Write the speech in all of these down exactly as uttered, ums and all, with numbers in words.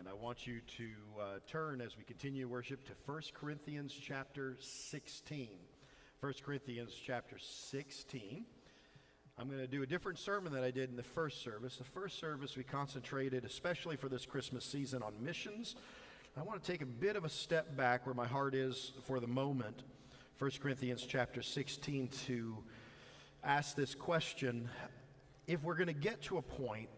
I want you to uh, turn as we continue worship to First Corinthians chapter sixteen. First Corinthians chapter sixteen. I'm going to do a different sermon than I did in the first service. The first service we concentrated, especially for this Christmas season, on missions. I want to take a bit of a step back where my heart is for the moment. First Corinthians chapter sixteen, to ask this question: if we're going to get to a point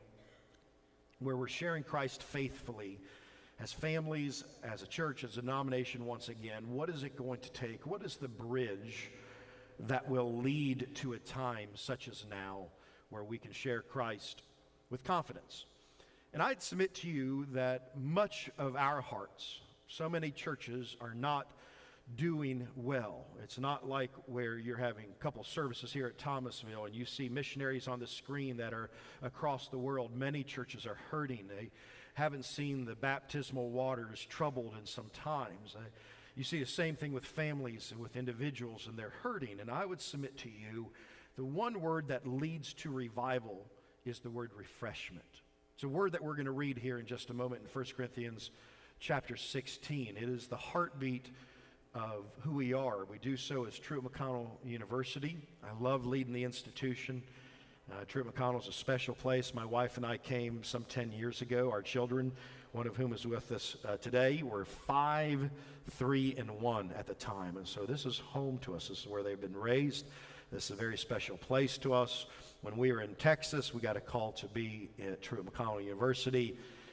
where we're sharing Christ faithfully as families, as a church, as a denomination once again, what is it going to take? What is the bridge that will lead to a time such as now where we can share Christ with confidence? And I'd submit to you that much of our hearts, so many churches are not doing well. It's not like where you're having a couple services here at Thomasville and you see missionaries on the screen that are across the world. Many churches are hurting. They haven't seen the baptismal waters troubled in some times. I, you see the same thing with families and with individuals, and they're hurting. And I would submit to you, the one word that leads to revival is the word refreshment. It's a word that we're going to read here in just a moment in First Corinthians chapter sixteen. It is the heartbeat of who we are. We do so as Truett McConnell University. I love leading the institution. Uh, Truett McConnell is a special place. My wife and I came some ten years ago. Our children, one of whom is with us uh, today, were five, three, and one at the time. And so this is home to us. This is where they've been raised. This is a very special place to us. When we were in Texas, we got a call to be at Truett McConnell University,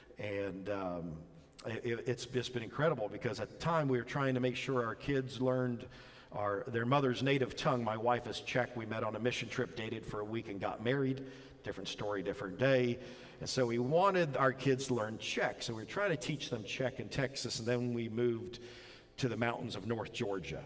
and um, it, it's just been incredible because at the time we were trying to make sure our kids learned our their mother's native tongue. My wife is Czech. We met on a mission trip, dated for a week, and got married. Different story, different day. And so we wanted our kids to learn Czech. So we were trying to teach them Czech in Texas, and then we moved to the mountains of North Georgia.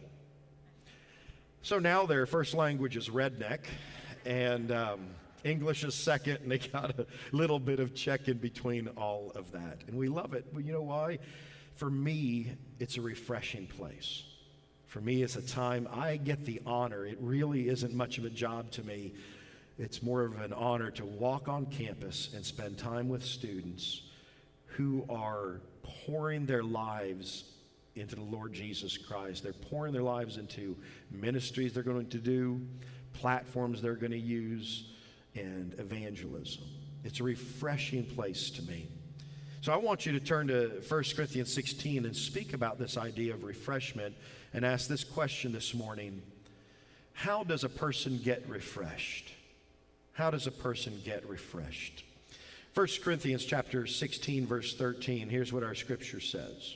So now their first language is redneck, and um, English is second, and they got a little bit of Czech in between all of that. And we love it. But you know why? For me, it's a refreshing place. For me, it's a time I get the honor. It really isn't much of a job to me. It's more of an honor to walk on campus and spend time with students who are pouring their lives into the Lord Jesus Christ. They're pouring their lives into ministries they're going to do, platforms they're going to use, and evangelism. It's a refreshing place to me. So I want you to turn to First Corinthians sixteen and speak about this idea of refreshment and ask this question this morning: how does a person get refreshed? How does a person get refreshed? First Corinthians chapter sixteen, verse thirteen, here's what our scripture says.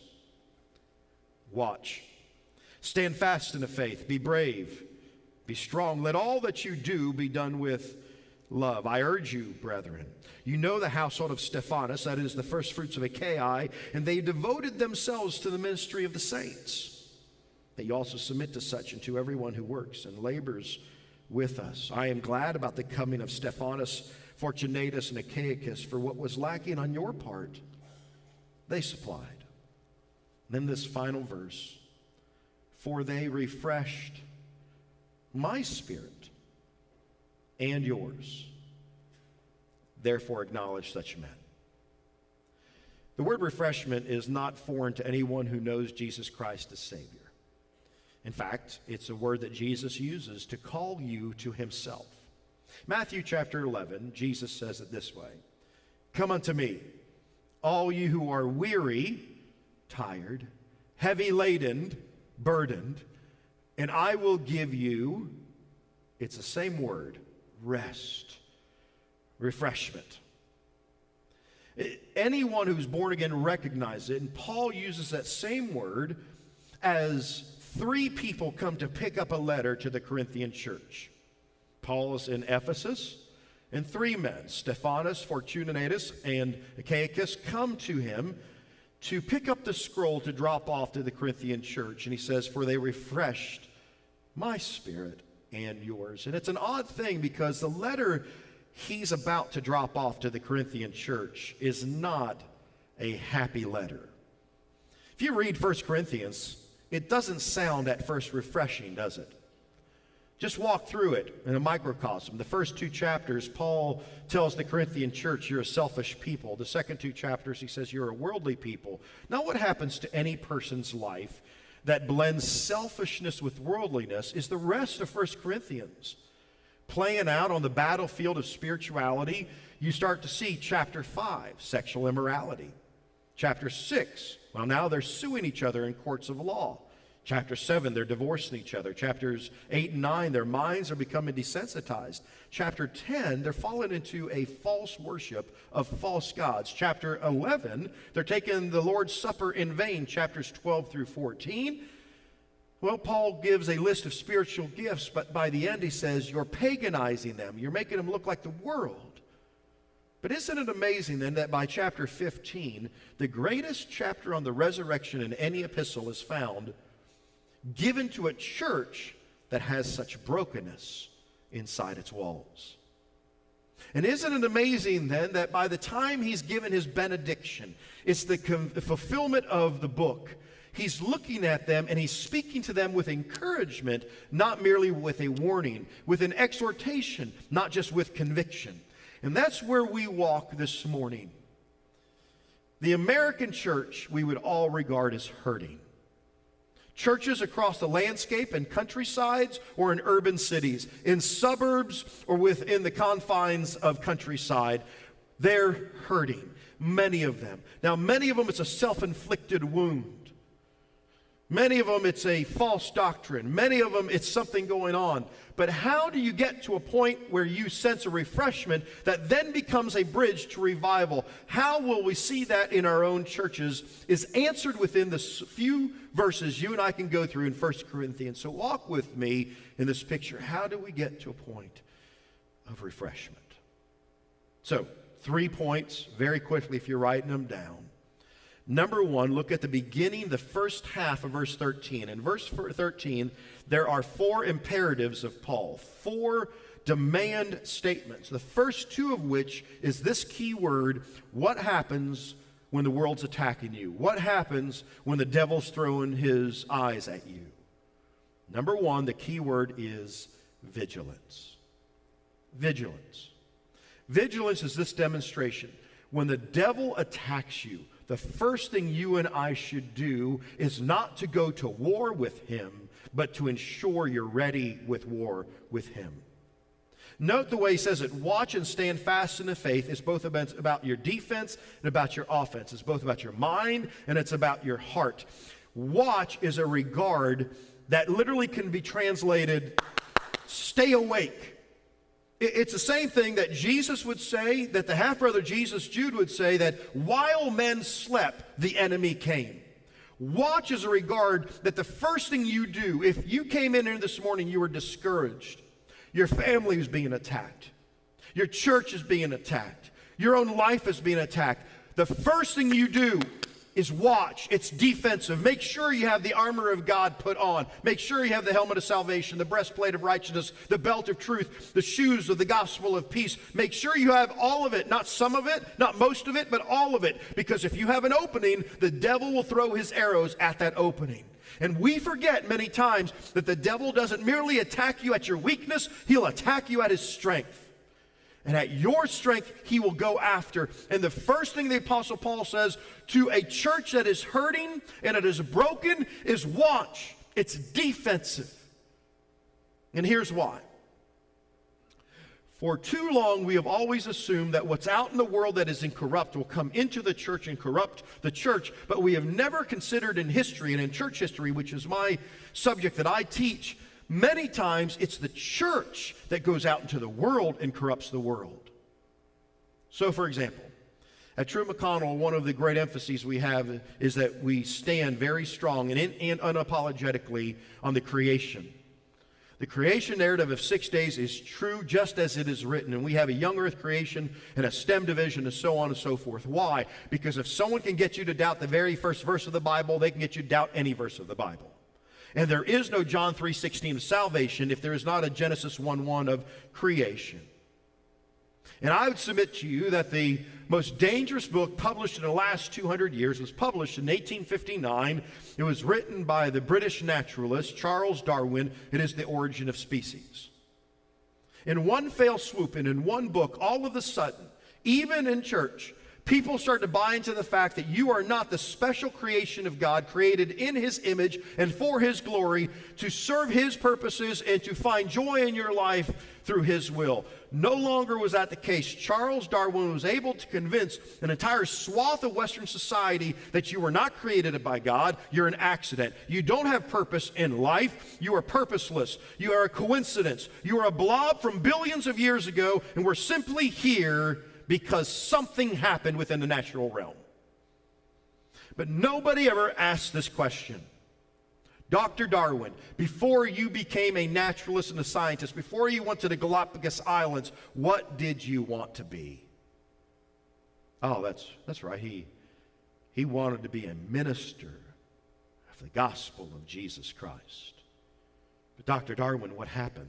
Watch, stand fast in the faith, be brave, be strong. Let all that you do be done with love. I urge you, brethren, you know the household of Stephanas, that is the first fruits of Achaia, and they devoted themselves to the ministry of the saints. That you also submit to such and to everyone who works and labors with us. I am glad about the coming of Stephanas, Fortunatus, and Achaicus, for what was lacking on your part, they supplied. Then this final verse: for they refreshed my spirit and yours. Therefore acknowledge such men. The word refreshment is not foreign to anyone who knows Jesus Christ as Savior. In fact, it's a word that Jesus uses to call you to himself. Matthew chapter eleven, Jesus says it this way: come unto me, all you who are weary, tired, heavy laden, burdened, and I will give you, it's the same word, rest, refreshment. Anyone who's born again recognizes it, and Paul uses that same word as three people come to pick up a letter to the Corinthian church. Paul is in Ephesus, and three men, Stephanas, Fortunatus, and Achaicus, come to him to pick up the scroll to drop off to the Corinthian church. And he says, for they refreshed my spirit and yours. And it's an odd thing because the letter he's about to drop off to the Corinthian church is not a happy letter. If you read First Corinthians, it doesn't sound at first refreshing, does it? Just walk through it in a microcosm. The first two chapters, Paul tells the Corinthian church, you're a selfish people. The second two chapters, he says, you're a worldly people. Now, what happens to any person's life that blends selfishness with worldliness is the rest of First Corinthians. Playing out on the battlefield of spirituality, you start to see chapter five, sexual immorality. Chapter six, well, now they're suing each other in courts of law. Chapter seven, they're divorcing each other. Chapters eight and nine, their minds are becoming desensitized. Chapter ten, they're falling into a false worship of false gods. Chapter eleven, they're taking the Lord's Supper in vain. Chapters twelve through fourteen, well, Paul gives a list of spiritual gifts, but by the end he says, you're paganizing them. You're making them look like the world. But isn't it amazing then that by chapter fifteen, the greatest chapter on the resurrection in any epistle is found given to a church that has such brokenness inside its walls. And isn't it amazing then that by the time he's given his benediction, it's the, com- the fulfillment of the book. He's looking at them and he's speaking to them with encouragement, not merely with a warning, with an exhortation, not just with conviction. And that's where we walk this morning. The American church we would all regard as hurting. Churches across the landscape and countrysides or in urban cities, in suburbs or within the confines of countryside, they're hurting, many of them. Now, many of them, it's a self-inflicted wound. Many of them, it's a false doctrine. Many of them, it's something going on. But how do you get to a point where you sense a refreshment that then becomes a bridge to revival? How will we see that in our own churches is answered within the few verses you and I can go through in First Corinthians. So walk with me in this picture. How do we get to a point of refreshment? So, three points very quickly if you're writing them down. Number one, look at the beginning, the first half of verse thirteen. In verse thirteen, there are four imperatives of Paul, four demand statements. The first two of which is this key word, what happens when the world's attacking you? What happens when the devil's throwing his eyes at you? Number one, the key word is vigilance. Vigilance. Vigilance is this demonstration. When the devil attacks you, the first thing you and I should do is not to go to war with him, but to ensure you're ready with war with him. Note the way he says it, watch and stand fast in the faith. It's both about your defense and about your offense. It's both about your mind and it's about your heart. Watch is a regard that literally can be translated, stay awake. It's the same thing that Jesus would say, that the half-brother Jesus, Jude, would say, that while men slept, the enemy came. Watch is a regard that the first thing you do, if you came in here this morning, you were discouraged, your family was being attacked, your church is being attacked, your own life is being attacked, the first thing you do is watch. It's defensive. Make sure you have the armor of God put on. Make sure you have the helmet of salvation, the breastplate of righteousness, the belt of truth, the shoes of the gospel of peace. Make sure you have all of it, not some of it, not most of it, but all of it. Because if you have an opening, the devil will throw his arrows at that opening. And we forget many times that the devil doesn't merely attack you at your weakness, he'll attack you at his strength. And at your strength, he will go after. And the first thing the Apostle Paul says to a church that is hurting and it is broken is watch. It's defensive. And here's why. For too long, we have always assumed that what's out in the world that is incorrupt will come into the church and corrupt the church. But we have never considered in history and in church history, which is my subject that I teach, many times it's the church that goes out into the world and corrupts the world. So, for example, at True McConnell, one of the great emphases we have is that we stand very strong and, in, and unapologetically on the creation. The creation narrative of six days is true just as it is written. And we have a young earth creation and a STEM division and so on and so forth. Why? Because if someone can get you to doubt the very first verse of the Bible, they can get you to doubt any verse of the Bible. And there is no John three sixteen of salvation if there is not a Genesis one one of creation. And I would submit to you that the most dangerous book published in the last two hundred years was published in eighteen fifty-nine. It was written by the British naturalist Charles Darwin. It is The Origin of Species. In one fell swoop and in one book, all of a sudden, even in church, people start to buy into the fact that you are not the special creation of God, created in His image and for His glory, to serve His purposes and to find joy in your life through His will. No longer was that the case. Charles Darwin was able to convince an entire swath of Western society that you were not created by God. You're an accident. You don't have purpose in life. You are purposeless. You are a coincidence. You are a blob from billions of years ago, and we're simply here because something happened within the natural realm. But nobody ever asked this question. Doctor Darwin, before you became a naturalist and a scientist, before you went to the Galapagos Islands, what did you want to be? Oh, that's, that's right. He, he wanted to be a minister of the gospel of Jesus Christ. But Doctor Darwin, what happened?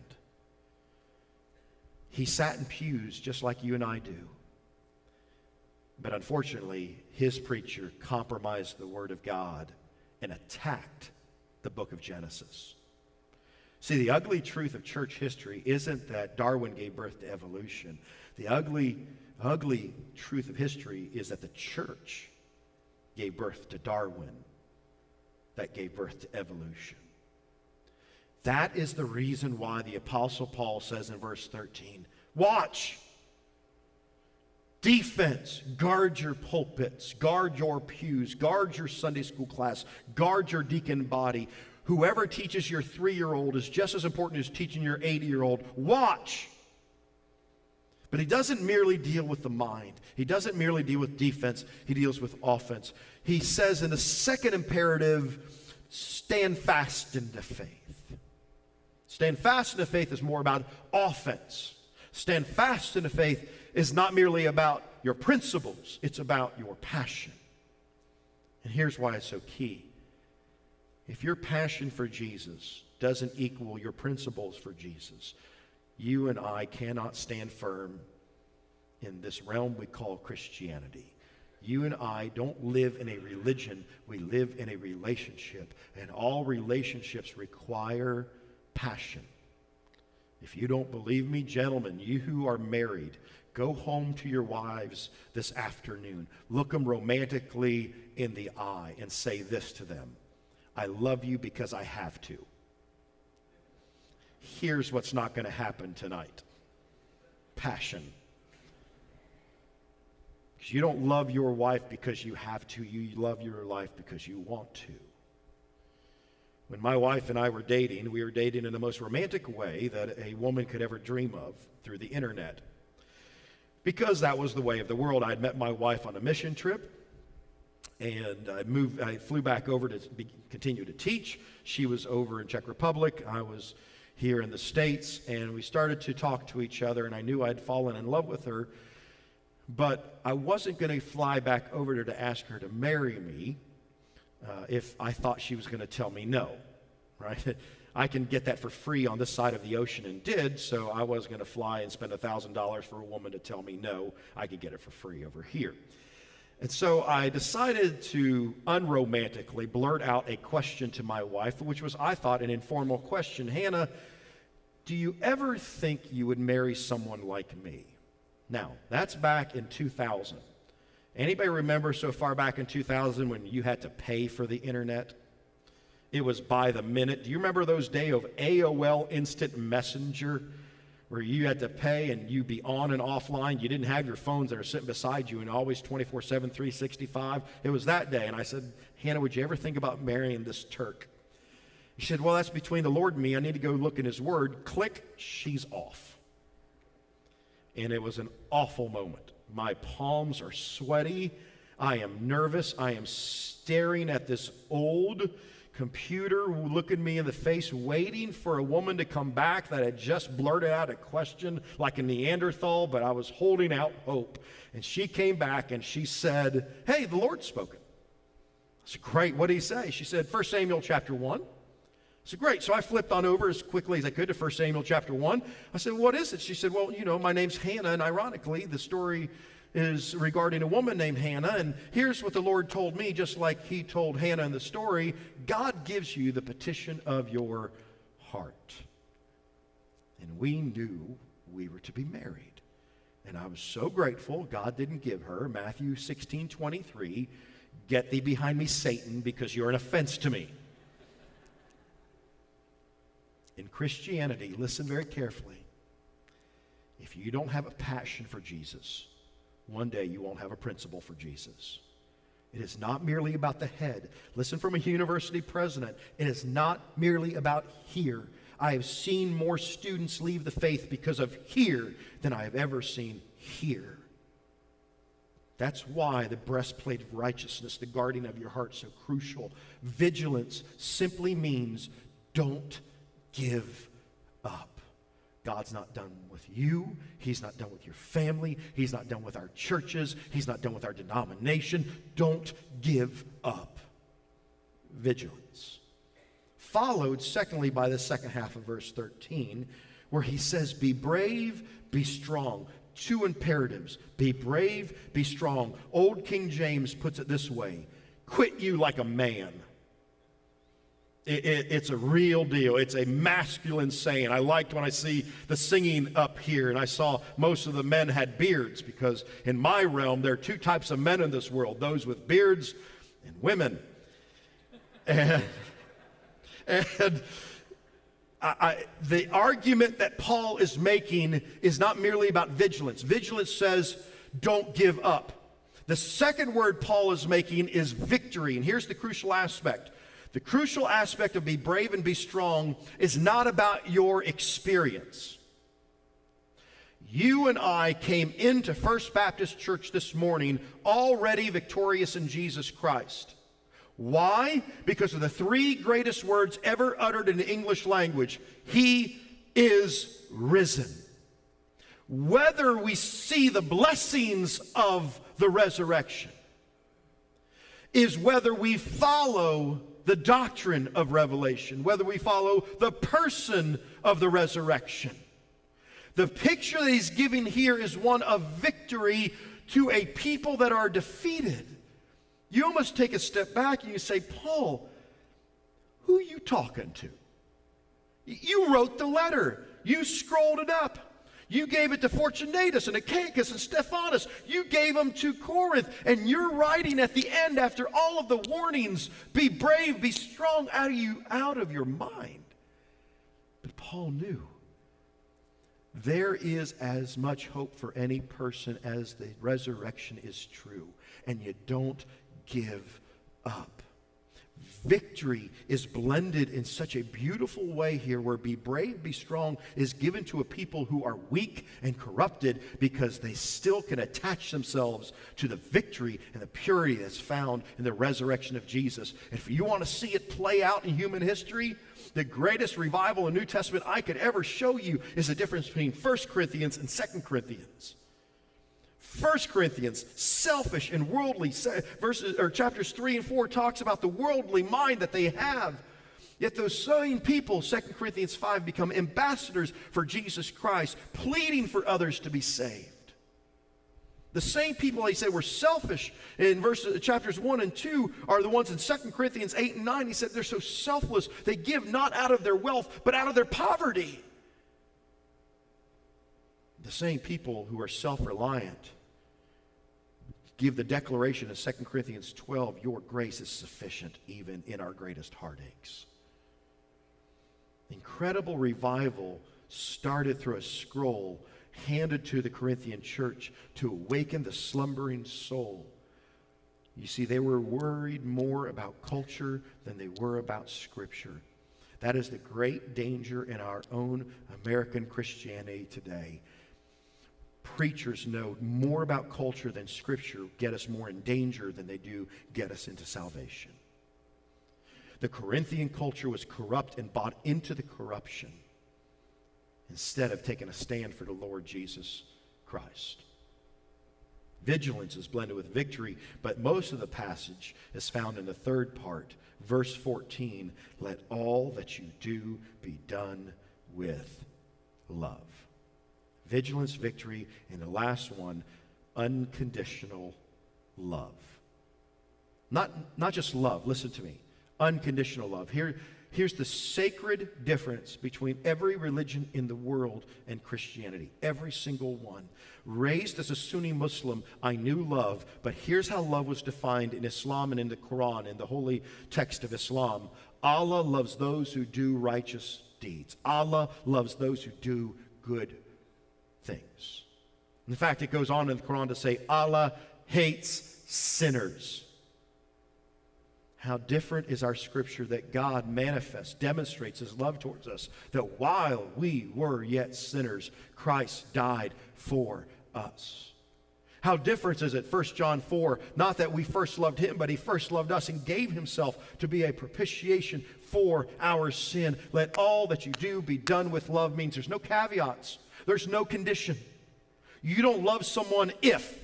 He sat in pews just like you and I do. But unfortunately, his preacher compromised the Word of God and attacked the book of Genesis. See, the ugly truth of church history isn't that Darwin gave birth to evolution. The ugly, ugly truth of history is that the church gave birth to Darwin, that gave birth to evolution. That is the reason why the Apostle Paul says in verse thirteen, watch. Defense, guard your pulpits, guard your pews, guard your Sunday school class, guard your deacon body. Whoever teaches your three-year-old is just as important as teaching your eighty-year-old. Watch. But he doesn't merely deal with the mind. He doesn't merely deal with defense. He deals with offense. He says in the second imperative, stand fast in the faith. Stand fast in the faith is more about offense. Stand fast in the faith is not merely about your principles, it's about your passion. And here's why it's so key. If your passion for Jesus doesn't equal your principles for Jesus, you and I cannot stand firm in this realm we call Christianity. You and I don't live in a religion, we live in a relationship. And all relationships require passion. If you don't believe me, gentlemen, you who are married, go home to your wives this afternoon. Look them romantically in the eye and say this to them. I love you because I have to. Here's what's not going to happen tonight. Passion. Because you don't love your wife because you have to. You love your life because you want to. When my wife and I were dating, we were dating in the most romantic way that a woman could ever dream of, through the internet. Because that was the way of the world. I had met my wife on a mission trip, and I moved. I flew back over to be, continue to teach. She was over in Czech Republic. I was here in the States, and we started to talk to each other, and I knew I'd fallen in love with her, but I wasn't going to fly back over there to ask her to marry me uh, if I thought she was going to tell me no, right? I can get that for free on this side of the ocean and did, so I was going to fly and spend one thousand dollars for a woman to tell me no. I could get it for free over here. And so I decided to unromantically blurt out a question to my wife, which was, I thought, an informal question. Hannah, do you ever think you would marry someone like me? Now, that's back in two thousand. Anybody remember so far back in two thousand when you had to pay for the internet? It was by the minute. Do you remember those days of A O L Instant Messenger where you had to pay and you'd be on and offline? You didn't have your phones that are sitting beside you and always twenty-four seven, three sixty-five. It was that day. And I said, Hannah, would you ever think about marrying this Turk? She said, well, that's between the Lord and me. I need to go look in His Word. Click, she's off. And it was an awful moment. My palms are sweaty. I am nervous. I am staring at this old computer looking me in the face, waiting for a woman to come back that had just blurted out a question like a Neanderthal, but I was holding out hope. And she came back and she said, hey, the Lord's spoken. I said, great, what did He say? She said, First Samuel chapter one, said, great. So I flipped on over as quickly as I could to First Samuel chapter one. I said, what is it? She said, well, you know, my name's Hannah, and ironically, the story is regarding a woman named Hannah, and here's what the Lord told me, just like he told Hannah in the story. God gives you the petition of your heart. And we knew we were to be married. And I was so grateful God didn't give her Matthew sixteen twenty-three, get thee behind me, Satan, because you're an offense to me. In Christianity, listen very carefully. If you don't have a passion for Jesus, one day you won't have a principle for Jesus. It is not merely about the head. Listen from a university president. It is not merely about here. I have seen more students leave the faith because of here than I have ever seen here. That's why the breastplate of righteousness, the guarding of your heart, is so crucial. Vigilance simply means don't give up. God's not done with you. He's not done with your family. He's not done with our churches. He's not done with our denomination. Don't give up. Vigilance. Followed, secondly, by the second half of verse thirteen, where he says, be brave, be strong. Two imperatives. Be brave, be strong. Old King James puts it this way, quit you like a man. It, it, it's a real deal. It's a masculine saying. I liked when I see the singing up here, and I saw most of the men had beards, because in my realm, there are two types of men in this world, those with beards and women. And, and I, I, the argument that Paul is making is not merely about vigilance. Vigilance says, don't give up. The second word Paul is making is victory, and here's the crucial aspect. The crucial aspect of be brave and be strong is not about your experience. You and I came into First Baptist Church this morning already victorious in Jesus Christ. Why? Because of the three greatest words ever uttered in the English language. He is risen. Whether we see the blessings of the resurrection is whether we follow the doctrine of revelation, whether we follow the person of the resurrection. The picture that he's giving here is one of victory to a people that are defeated. You almost take a step back and you say, Paul, who are you talking to? You wrote the letter. You scrolled it up. You gave it to Fortunatus and Achaicus and Stephanus. You gave them to Corinth. And you're writing at the end, after all of the warnings, be brave, be strong, out of you, out of your mind. But Paul knew there is as much hope for any person as the resurrection is true. And you don't give up. Victory is blended in such a beautiful way here, where be brave, be strong is given to a people who are weak and corrupted because they still can attach themselves to the victory and the purity that's found in the resurrection of Jesus. If you want to see it play out in human history, the greatest revival in the New Testament I could ever show you is the difference between First Corinthians and Second Corinthians. First Corinthians, selfish and worldly, verses or chapters three and four talks about the worldly mind that they have. Yet those same people, Second Corinthians five, become ambassadors for Jesus Christ, pleading for others to be saved. The same people they said were selfish in verses, chapters one and two are the ones in Second Corinthians eight and nine. He said they're so selfless, they give not out of their wealth, but out of their poverty. The same people who are self-reliant give the declaration in Second Corinthians twelve, your grace is sufficient even in our greatest heartaches. Incredible revival started through a scroll handed to the Corinthian church to awaken the slumbering soul. You see, they were worried more about culture than they were about Scripture. That is the great danger in our own American Christianity today. Preachers know more about culture than Scripture get us more in danger than they do get us into salvation. The Corinthian culture was corrupt and bought into the corruption instead of taking a stand for the Lord Jesus Christ. Vigilance is blended with victory, but most of the passage is found in the third part. Verse fourteen, let all that you do be done with love. Vigilance, victory, and the last one, unconditional love. Not, not just love, listen to me. Unconditional love. Here, here's the sacred difference between every religion in the world and Christianity. Every single one. Raised as a Sunni Muslim, I knew love, but here's how love was defined in Islam and in the Quran, in the holy text of Islam. Allah loves those who do righteous deeds. Allah loves those who do good things. In fact, it goes on in the Quran to say, Allah hates sinners. How different is our scripture that God manifests, demonstrates his love towards us, that while we were yet sinners, Christ died for us. How different is it, First John four, not that we first loved him, but he first loved us and gave himself to be a propitiation for our sin. Let all that you do be done with love means there's no caveats. There's no condition. You don't love someone if.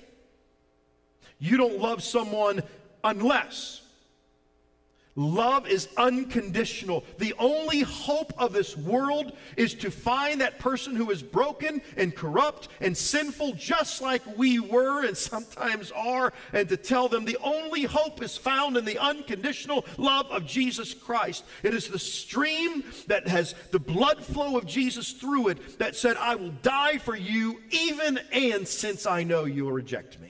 You don't love someone unless. Love is unconditional. The only hope of this world is to find that person who is broken and corrupt and sinful just like we were and sometimes are, and to tell them the only hope is found in the unconditional love of Jesus Christ. It is the stream that has the blood flow of Jesus through it that said, I will die for you even and since I know you will reject me.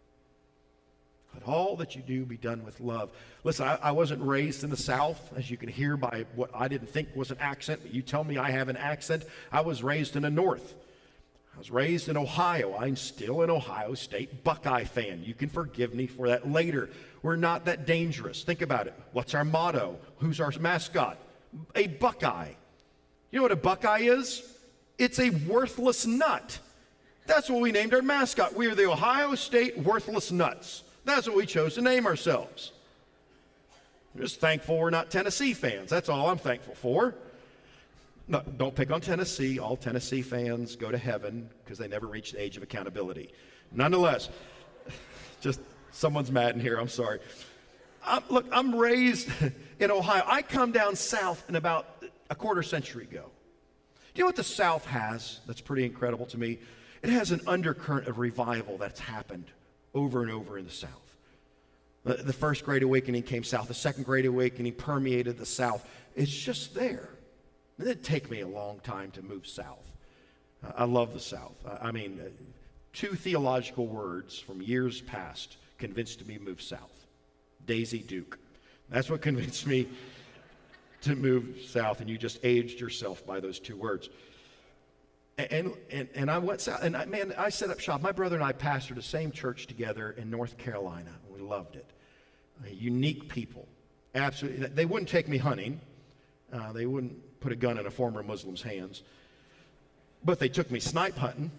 Let all that you do be done with love. Listen, I, I wasn't raised in the South, as you can hear by what I didn't think was an accent, but you tell me I have an accent. I was raised in the North. I was raised in Ohio. I'm still an Ohio State Buckeye fan. You can forgive me for that later. We're not that dangerous. Think about it. What's our motto? Who's our mascot? A Buckeye. You know what a Buckeye is? It's a worthless nut. That's what we named our mascot. We are the Ohio State Worthless Nuts. That's what we chose to name ourselves. I'm just thankful we're not Tennessee fans. That's all I'm thankful for. No, don't pick on Tennessee. All Tennessee fans go to heaven because they never reach the age of accountability. Nonetheless, just someone's mad in here. I'm sorry. I'm, look, I'm raised in Ohio. I come down south in about a quarter century ago. Do you know what the South has that's pretty incredible to me? It has an undercurrent of revival that's happened over and over in the South. The, the first Great Awakening came south. The second Great Awakening permeated the South. It's just there. It didn't take me a long time to move south. Uh, I love the South. Uh, I mean, uh, two theological words from years past convinced me to move south. Daisy Duke. That's what convinced me to move south, and you just aged yourself by those two words. And, and, and I went south, and I, man, I set up shop. My brother and I pastored the same church together in North Carolina. We loved it. Uh, unique people. Absolutely. They wouldn't take me hunting. Uh, they wouldn't put a gun in a former Muslim's hands. But they took me snipe hunting.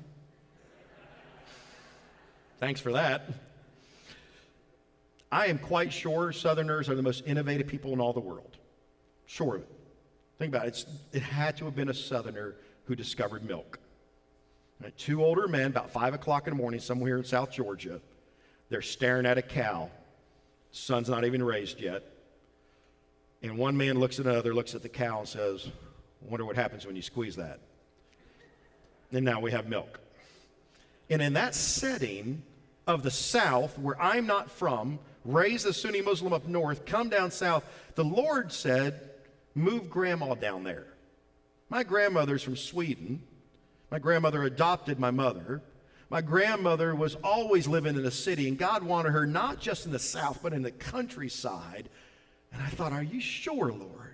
Thanks for that. I am quite sure Southerners are the most innovative people in all the world. Sure of it. Think about it. It's, it had to have been a Southerner who discovered milk. Right, two older men, about five o'clock in the morning, somewhere in South Georgia, they're staring at a cow. Sun's not even raised yet. And one man looks at another, looks at the cow and says, wonder what happens when you squeeze that. And now we have milk. And in that setting of the South, where I'm not from, raised a Sunni Muslim up north, come down south, the Lord said, move grandma down there. My grandmother's from Sweden. My grandmother adopted my mother. My grandmother was always living in the city, and God wanted her not just in the South, but in the countryside. And I thought, are you sure, Lord?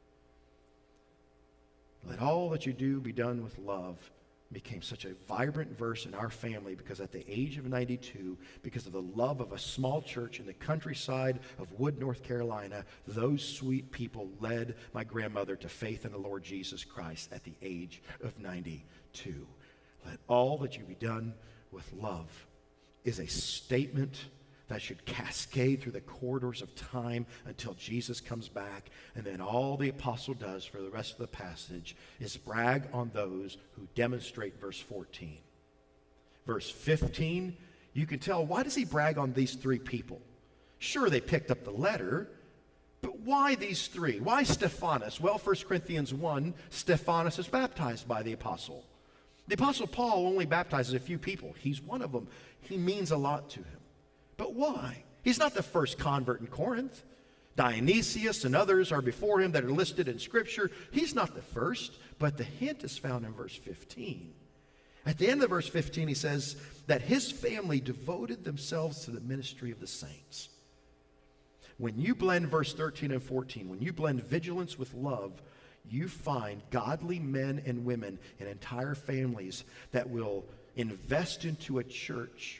Let all that you do be done with love became such a vibrant verse in our family because at the age of ninety-two, because of the love of a small church in the countryside of Wood, North Carolina, those sweet people led my grandmother to faith in the Lord Jesus Christ at the age of ninety-two. Let all that you be done with love is a statement that should cascade through the corridors of time until Jesus comes back. And then all the apostle does for the rest of the passage is brag on those who demonstrate verse fourteen. Verse fifteen, you can tell, why does he brag on these three people? Sure, they picked up the letter, but why these three? Why Stephanas? Well, First Corinthians one, Stephanas is baptized by the apostle. The apostle Paul only baptizes a few people. He's one of them. He means a lot to him. But why? He's not the first convert in Corinth. Dionysius and others are before him that are listed in Scripture. He's not the first, but the hint is found in verse fifteen. At the end of verse fifteen, he says that his family devoted themselves to the ministry of the saints. When you blend verse thirteen and fourteen, when you blend vigilance with love, you find godly men and women and entire families that will invest into a church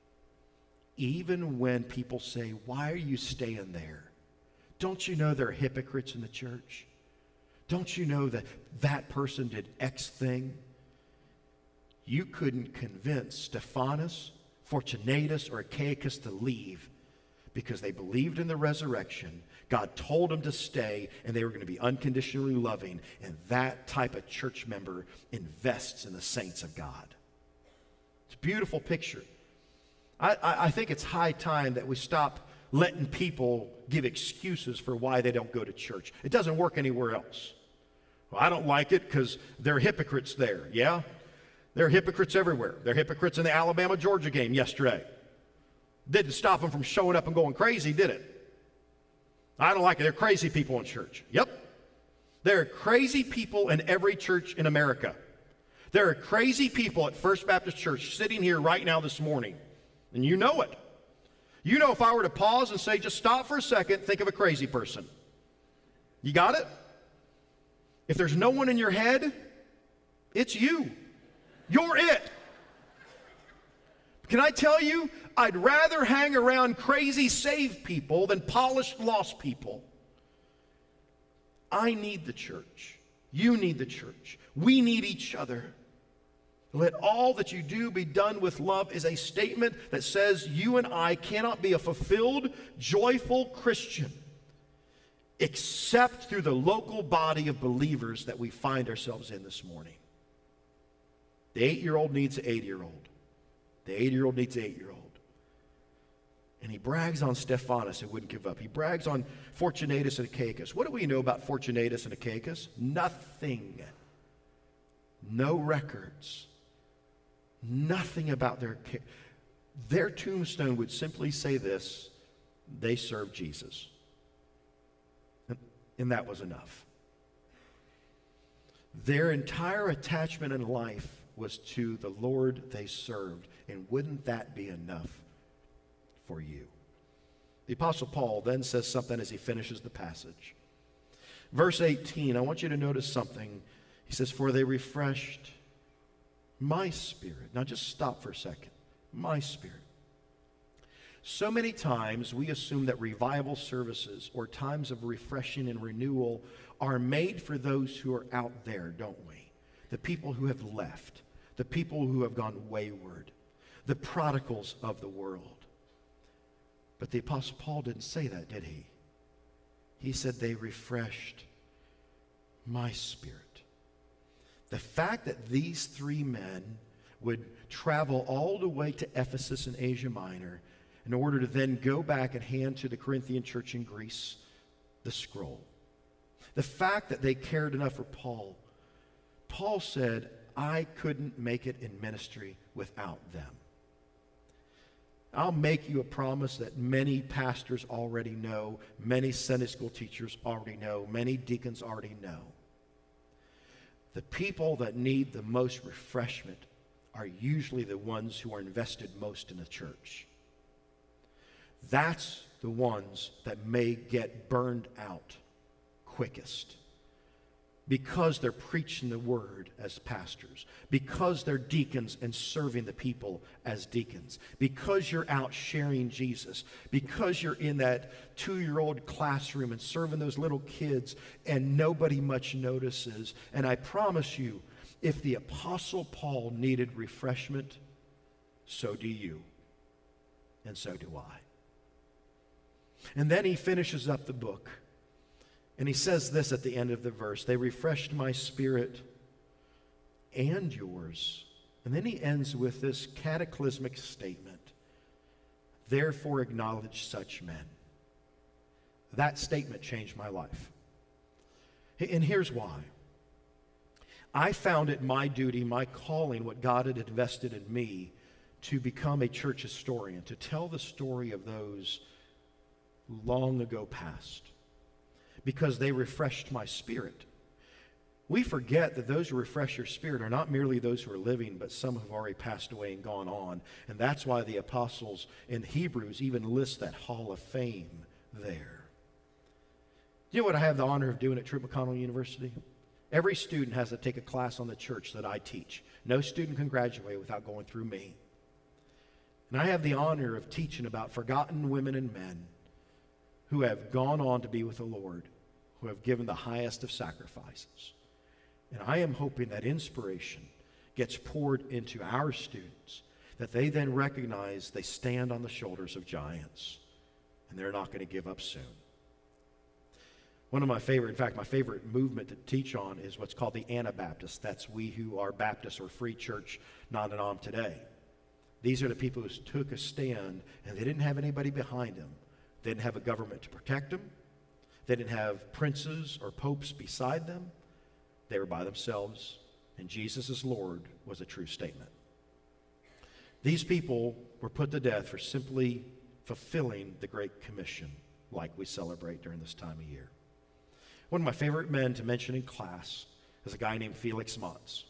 even when people say, why are you staying there? Don't you know there are hypocrites in the church? Don't you know that that person did X thing? You couldn't convince Stephanas, Fortunatus, or Achaicus to leave because they believed in the resurrection. God told them to stay, and they were going to be unconditionally loving, and that type of church member invests in the saints of God. It's a beautiful picture. I, I, I think it's high time that we stop letting people give excuses for why they don't go to church. It doesn't work anywhere else. Well, I don't like it because there are hypocrites there. Yeah? There are hypocrites everywhere. There are hypocrites in the Alabama-Georgia game yesterday. Didn't stop them from showing up and going crazy, did it? I don't like it. There are crazy people in church. Yep. There are crazy people in every church in America. There are crazy people at First Baptist Church sitting here right now this morning, and you know it. You know, if I were to pause and say, just stop for a second, think of a crazy person. You got it? If there's no one in your head, it's you. You're it. Can I tell you, I'd rather hang around crazy saved people than polished lost people. I need the church. You need the church. We need each other. Let all that you do be done with love is a statement that says you and I cannot be a fulfilled, joyful Christian except through the local body of believers that we find ourselves in this morning. The eight-year-old needs an eight-year-old. The eight-year-old needs an eight-year-old. And he brags on Stephanas, who wouldn't give up. He brags on Fortunatus and Achaicus. What do we know about Fortunatus and Achaicus? Nothing. No records. Nothing about their... Their tombstone would simply say this: they served Jesus. And, and that was enough. Their entire attachment in life was to the Lord they served. And wouldn't that be enough for you? The Apostle Paul then says something as he finishes the passage. Verse eighteen, I want you to notice something. He says, for they refreshed my spirit. Now just stop for a second. My spirit. So many times we assume that revival services or times of refreshing and renewal are made for those who are out there, don't we? The people who have left. The people who have gone wayward. The prodigals of the world. But the Apostle Paul didn't say that, did he? He said they refreshed my spirit. The fact that these three men would travel all the way to Ephesus in Asia Minor in order to then go back and hand to the Corinthian church in Greece the scroll. The fact that they cared enough for Paul. Paul said, I couldn't make it in ministry without them. I'll make you a promise that many pastors already know, many Sunday school teachers already know, many deacons already know. The people that need the most refreshment are usually the ones who are invested most in the church. That's the ones that may get burned out quickest because they're preaching the word as pastors, because they're deacons and serving the people as deacons, because you're out sharing Jesus, because you're in that two-year-old classroom and serving those little kids and nobody much notices. And I promise you, if the Apostle Paul needed refreshment, so do you, and so do I. And then he finishes up the book. And he says this at the end of the verse: they refreshed my spirit and yours. And then he ends with this cataclysmic statement. Therefore acknowledge such men. That statement changed my life. And here's why. I found it my duty, my calling, what God had invested in me, to become a church historian, to tell the story of those long ago past, because they refreshed my spirit. We forget that those who refresh your spirit are not merely those who are living, but some who have already passed away and gone on. And that's why the apostles in Hebrews even list that hall of fame there. You know what I have the honor of doing at Truett McConnell University? Every student has to take a class on the church that I teach. No student can graduate without going through me. And I have the honor of teaching about forgotten women and men who have gone on to be with the Lord, who have given the highest of sacrifices. And I am hoping that inspiration gets poured into our students, that they then recognize they stand on the shoulders of giants, and they're not going to give up soon. One of my favorite, in fact, my favorite movement to teach on is what's called the Anabaptists. That's we who are Baptist or Free Church non-denom today. These are the people who took a stand, and they didn't have anybody behind them. They didn't have a government to protect them. They didn't have princes or popes beside them. They were by themselves, and Jesus is Lord was a true statement. These people were put to death for simply fulfilling the Great Commission, like we celebrate during this time of year. One of my favorite men to mention in class is a guy named Felix Manz.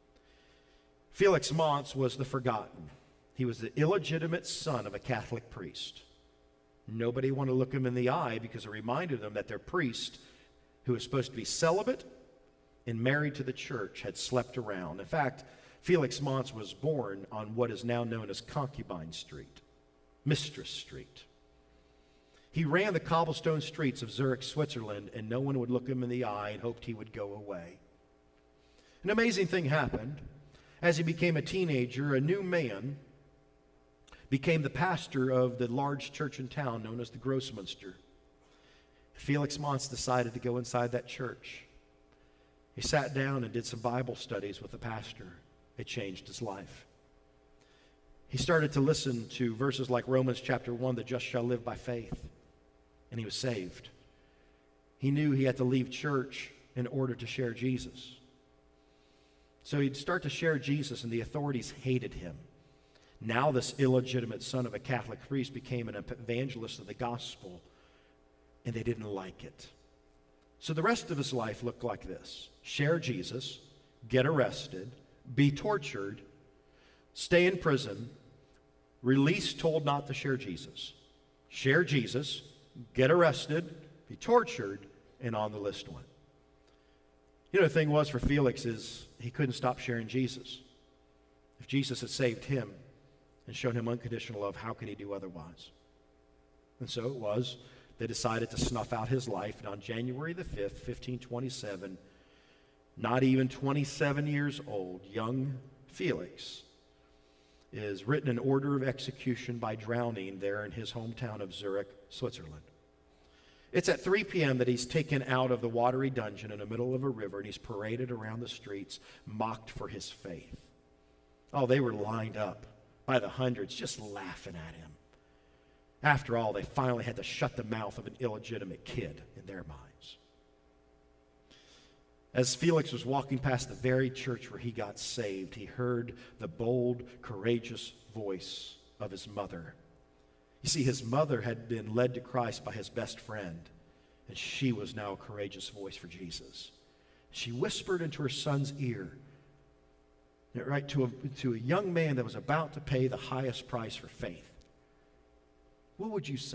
Felix Manz was the forgotten. He was the illegitimate son of a Catholic priest. Nobody wanted to look him in the eye because it reminded them that their priest, who was supposed to be celibate and married to the church, had slept around. In fact, Felix Manz was born on what is now known as Concubine Street, Mistress Street. He ran the cobblestone streets of Zurich, Switzerland, and no one would look him in the eye and hoped he would go away. An amazing thing happened. As he became a teenager, a new man became the pastor of the large church in town known as the Grossmünster. Felix Manz decided to go inside that church. He sat down and did some Bible studies with the pastor. It changed his life. He started to listen to verses like Romans chapter one, the just shall live by faith. And he was saved. He knew he had to leave church in order to share Jesus. So he'd start to share Jesus, and the authorities hated him. Now this illegitimate son of a Catholic priest became an evangelist of the gospel, and they didn't like it. So the rest of his life looked like this: share Jesus, get arrested, be tortured, stay in prison, released, told not to share Jesus, share Jesus, get arrested, be tortured, and on the list went. You know, the thing was for Felix is he couldn't stop sharing Jesus. If Jesus had saved him and shown him unconditional love, how could he do otherwise? And so it was, they decided to snuff out his life. And on January the fifth, fifteen twenty-seven, not even twenty-seven years old, young Felix is written an order of execution by drowning there in his hometown of Zurich, Switzerland. It's at three p.m. that he's taken out of the watery dungeon in the middle of a river, and he's paraded around the streets, mocked for his faith. Oh, they were lined up by the hundreds, just laughing at him. After all, they finally had to shut the mouth of an illegitimate kid in their minds. As Felix was walking past the very church where he got saved, he heard the bold, courageous voice of his mother. You see, his mother had been led to Christ by his best friend, and she was now a courageous voice for Jesus. She whispered into her son's ear, right, to a, to a young man that was about to pay the highest price for faith. What would you say?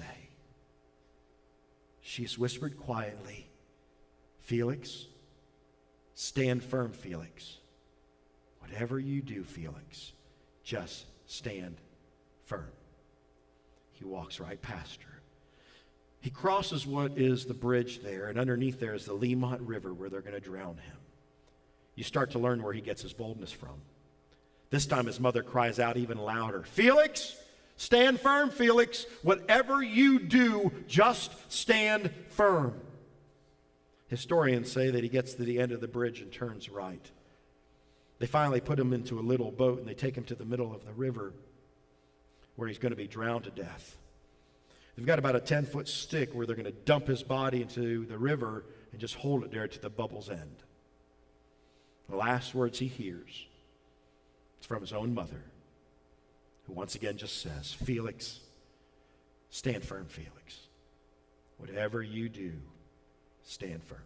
She's whispered quietly, Felix, stand firm, Felix. Whatever you do, Felix, just stand firm. He walks right past her. He crosses what is the bridge there, and underneath there is the Limont River where they're going to drown him. You start to learn where he gets his boldness from. This time his mother cries out even louder, Felix, stand firm, Felix. Whatever you do, just stand firm. Historians say that he gets to the end of the bridge and turns right. They finally put him into a little boat, and they take him to the middle of the river. where he's going to be drowned to death. They've got about a ten-foot stick where they're going to dump his body into the river and just hold it there to the bubble's end. The last words he hears is from his own mother, who once again just says, Felix, stand firm, Felix. Whatever you do, stand firm.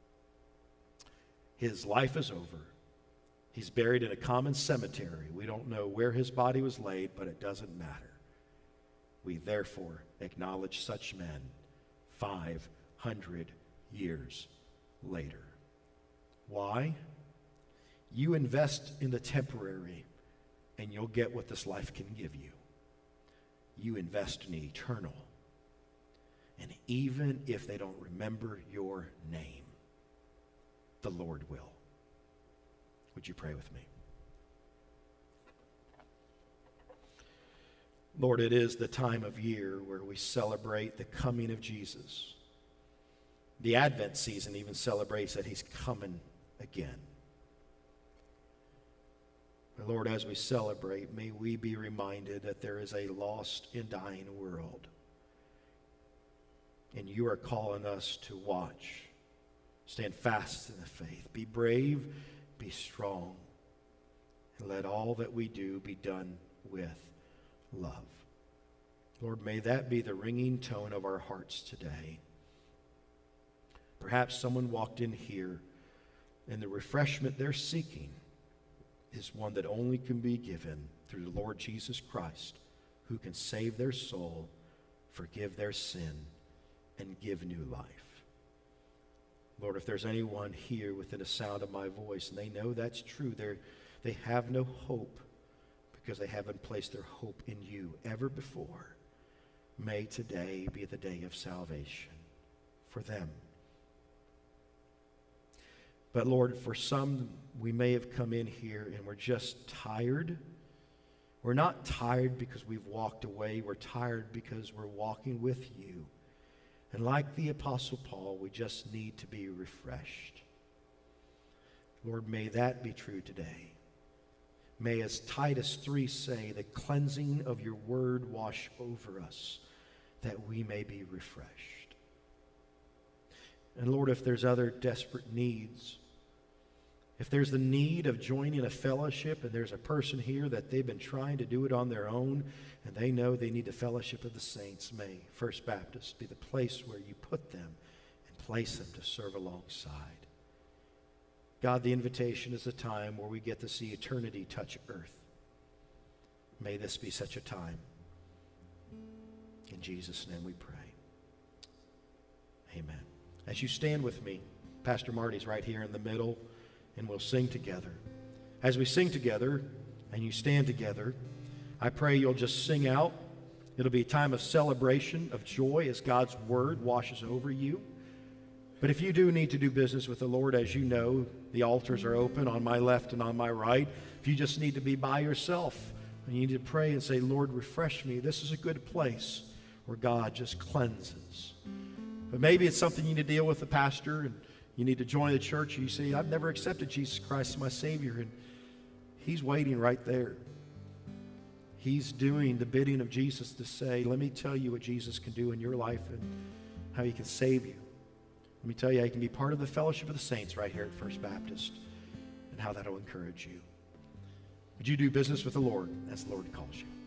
His life is over. He's buried in a common cemetery. We don't know where his body was laid, but it doesn't matter. We therefore acknowledge such men five hundred years later. Why? You invest in the temporary, and you'll get what this life can give you. You invest in the eternal. And even if they don't remember your name, the Lord will. Would you pray with me? Lord, it is the time of year where we celebrate the coming of Jesus. The Advent season even celebrates that he's coming again. But Lord, as we celebrate, may we be reminded that there is a lost and dying world. And you are calling us to watch, stand fast in the faith, be brave, be strong, and let all that we do be done with love. Lord, may that be the ringing tone of our hearts today. Perhaps someone walked in here and the refreshment they're seeking is one that only can be given through the Lord Jesus Christ, who can save their soul, forgive their sin, and give new life. Lord, if there's anyone here within the sound of my voice and they know that's true, they they have no hope because they haven't placed their hope in you ever before, may today be the day of salvation for them. But Lord, for some, we may have come in here and we're just tired. We're not tired because we've walked away. We're tired because we're walking with you. And like the Apostle Paul, we just need to be refreshed. Lord, may that be true today. May, as Titus three say, the cleansing of your word wash over us, that we may be refreshed. And Lord, if there's other desperate needs, if there's the need of joining a fellowship and there's a person here that they've been trying to do it on their own and they know they need the fellowship of the saints, may First Baptist be the place where you put them and place them to serve alongside. God, the invitation is a time where we get to see eternity touch earth. May this be such a time. In Jesus' name we pray. Amen. As you stand with me, Pastor Marty's right here in the middle, and we'll sing together. As we sing together and you stand together, I pray you'll just sing out. It'll be a time of celebration, of joy as God's word washes over you. But if you do need to do business with the Lord, as you know, the altars are open on my left and on my right. If you just need to be by yourself and you need to pray and say, Lord, refresh me, this is a good place where God just cleanses. But maybe it's something you need to deal with the pastor and you need to join the church. You say, I've never accepted Jesus Christ as my Savior, and he's waiting right there. He's doing the bidding of Jesus to say, let me tell you what Jesus can do in your life and how he can save you. Let me tell you, I can be part of the fellowship of the saints right here at First Baptist and how that will encourage you. Would you do business with the Lord as the Lord calls you?